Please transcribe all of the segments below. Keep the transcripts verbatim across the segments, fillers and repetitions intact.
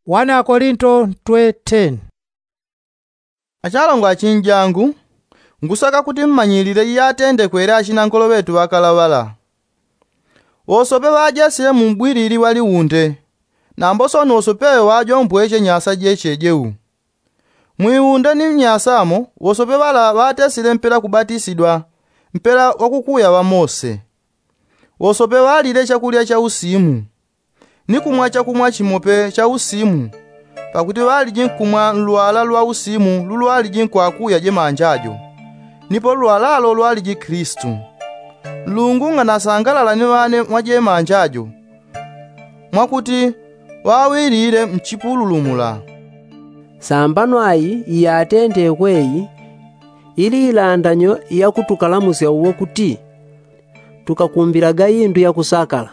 first Korinto two ten. Achalongo achinjangu ngusaka kuti mmanyilire iye atende kwera achinangolo wetu wakalawala. Osope wajesile mumbwiriri wali unde, namboso nosopewe wajo mbweche nyasa jeche jeu. Mwiunde ni mnyasamo, osope wala watesile mpela kubatisidwa, mpela wakukuya wa Mose. Osope walile chakulya cha usimu, ni kumwa chakumwa chimope cha usimu, pakuti wali jinkumwa nluala lwa usimu luluali jinkwakuya je manjajo, nipo lwalalo lwali ji Kristu. Lungu nga nasangalala ni wane mwaje manjajo, mwakuti wawirire mchipululumula. Sambano ayi yatende kweyi, ili ilandanyo ya kutukalamusya uwo kuti, tukakumbiraga yindu ya kusakala.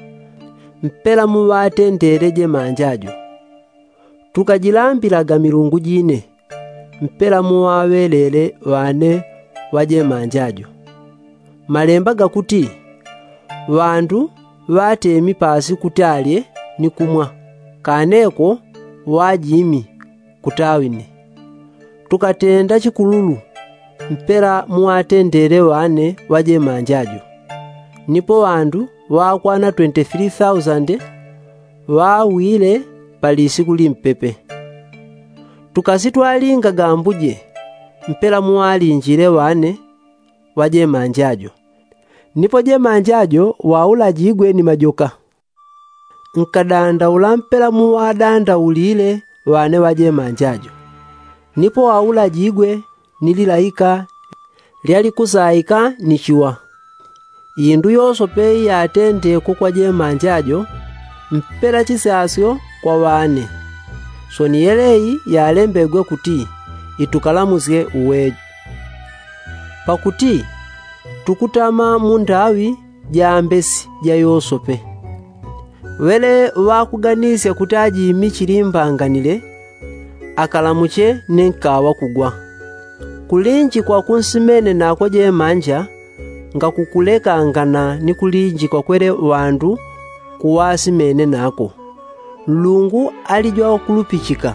Mpela muwatendere je manjajo. Tukajilambiraga milungu jine, mpela muwawelele wane waje manjajo. Malemba gakuti, wandu watemi pasi kutalye ni kumwa, kaneko wajimi kutawine. Tukatenda chikululu, mpela muwatendere wane waje manjajo. Nipo wandu wakwana twenty-three thousand wawile palisi kuli mpepe. Tukasitwalinga gambuje, mpela muwalinjire wane waje manjajo. Nipo je manjajo waula jigwe ni majoka. Nkadanda ulampela muwadanda ulile wane waje manjajo. Nipo waula jigwe nililaika liali kusaika nichiwa. Yindu yosope yatende kukwa je manjajo, mpela chisasyo kwa wane. So niyeleyi yalembegwe kuti itukalamusye uweju. Pakuti tukutama mundawi jambesi ja yosope. Wele wakuganisya kutaji michilimbanganile, akalamuche nenkawa kugwa. Kulinji kwa kunsimene nako je manja, nga kukuleka angana ni kulinji kwa kwere wandu kuwasimene nako. Lungu alijwa wakulupichika.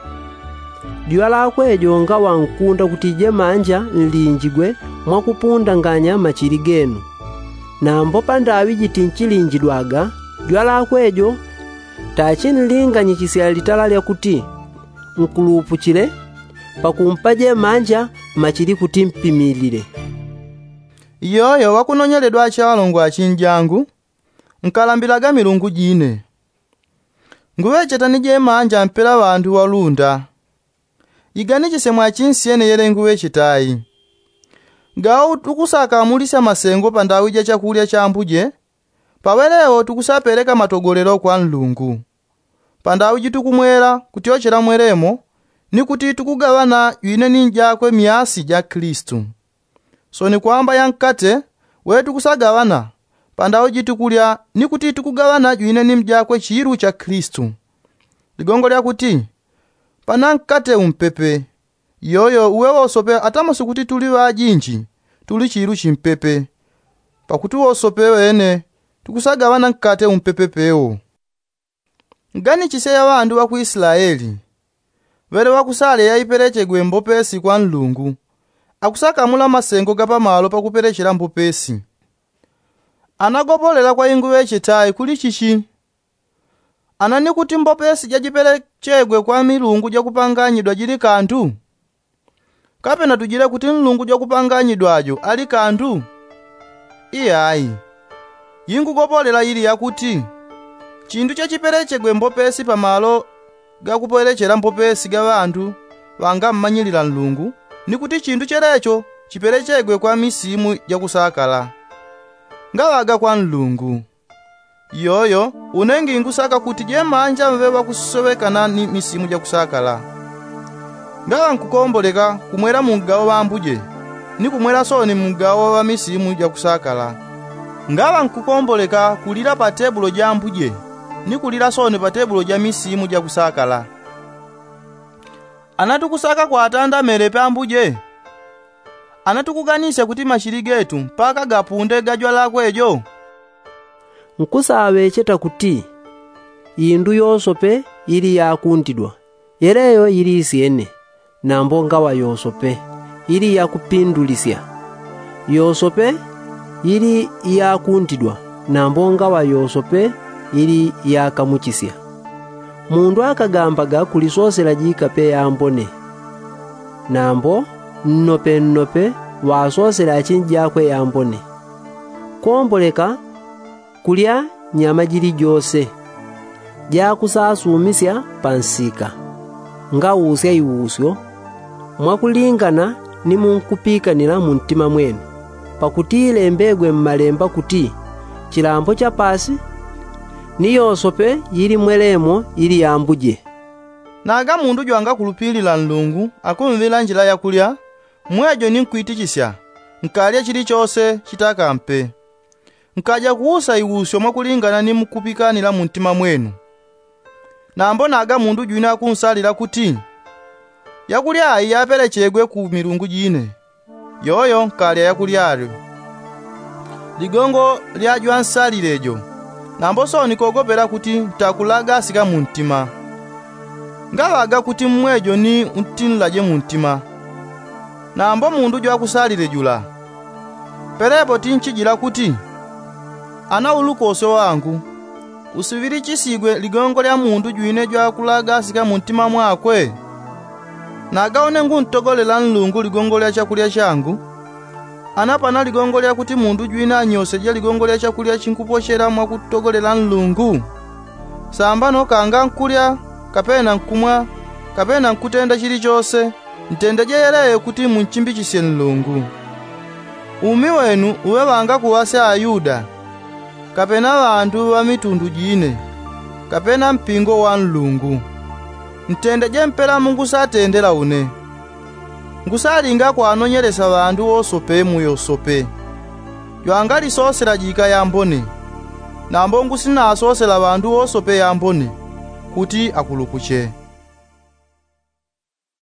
Juala kwejo nga wankunda kutije manja nlinjigwe mwakupunda nganya machiri genu. Na mbopa ndawi jitinchilinjidwaga, juala kwejo tachinlinga nyichisya litala lya kuti nkulupuchile pakumpaje manja machiri kuti mpimilile. Iyoyo wakunonyeledwa achalongo achinjangu, nkalambilaga milungu jine. Nguweche nije manja mpela wandu walunda. Igani chisemwa achinsiene yele nguweche tayi. Gau tukusaka amulisa masengo pandawi ja chakulya cha mbuje, pawelewo tukusapereka matogolero kwa nlungu. Pandawi jitukumwera kutiochera mweremo, ni kuti tukugawana yuine ninjakwe miasi ja Kristu. So ni kwamba yankate, wetu kusagawana, pandawi jitukulya ni kuti tukugawana yuine nimjakwe chiru cha Kristu. Ligongo lya kuti, panankate umpepe, yoyo uwewa osope atamasu kuti tuli wajinji, tuli chiru chimpepe. Pakutu osope wene, tukusagawana nkate umpepe peo. Ngani chiseya wandu wa ku Israeli, wele wakusale ya iperechegwe mbopesi kwa nlungu, akusaka mula masengo gapa malo pa kuperechera mbopesi. Anagopolela kwa inguweche tayi kuli chichi. Anani kuti mbopesi jajiperechegwe kwa milungu jakupanganyidwa jili kantu? Kapena tujile kuti nlungu jakupanganyidwajo ali kantu? Iyayi. Yingu gopolela ili ya kuti chindu chachiperechegwe mbopesi pa malo gakuperechera mbopesi ga wandu wanga mmanyilira nlungu, ni kuti chindu cherecho chiperechegwe kwa misimu jakusakala. Ngawaga kwa nlungu. Yoyo unengi ngusaka kuti je manja mvewa kusowekana ni misimu jakusakala. Ngawa nkukomboleka kumwera mungawo wa mbuje, ni kumwera soni mungawo wa misimu jakusakala. Ngawa nkukomboleka kulira pa tebulo ja mbuje, ni kulira soni pa tebulo ja misimu jakusakala. Anatukusaka kwa atanda mere pa mbuje. Anatukuganisha kuti mashiri getu mpaka gapunde gajwa lako ejo. Nkusawe cheta kuti indu yosope ili yakundidwa, yereyo ili isiyene, nambo ngawa yosope ili yakupindulisya. Yosope ili yakundidwa, nambo ngawa yosope ili yakamuchisya. Mundu akagambaga kulisosela jikape yambone, nambo nnope nnope wasosela chinjakwe yambone. Komboleka kulya nyama jili jose jakusasumisya pansika, nga usya iwusyo mwakulingana ni munkupikanira mu mtima mwenu, pakuti ilembegwe mmalemba kuti chilambo cha pasi ni yosope yili mwelemo ili yambuje. Naga mundu jwanga kulupilila Mulungu akumvira njira yakulya, mwejo ni nkuitichisya nkalya chili chose chitakampe, nkaja kuusa iwusyo mwakulingana ni mukupikanira mu mtima mwenu. Nambo naga mundu jwina akunsalira kuti yakulya ayi yapelechegwe ku milungu jine, yoyo nkalya yakulyayo. Ligongo lyajwa nsalirejo, nambo so nikogopera kuti takulaga sika mu mtima. Ngalaga kuti mwejo ni utinlaje mu mtima. Nambo mundu jwa kusalire jula, perepo tinchijira kuti ana ulukoso wangu usiviri chisigwe ligongo lya mundu jwine jwa kulaga sika mu mtima mwakwe. Nagaone nguntogolela Mulungu ligongo lya chakulya changu, anapana ligongo lya kuti mundu jwina anyose je ligongo lya chakulya chinkuposhera mwa kutogolela Mulungu. Sambano kanga nkulya kapena nkumwa kapena nkutenda chili chose, ntende jereye kuti munchimbichisye Mulungu. Umi wenu uwe wanga kuwase Ayuda kapena bantu wa mitundu jine kapena mpingo wa Mulungu, ntende je mpela Mungu satendela une. Ngusalinga kwanonyelesa bantu osope mu yosope, jwanga lisosela jika yambone, nambo ngusina asosela bantu osope yambone kuti akulukuche.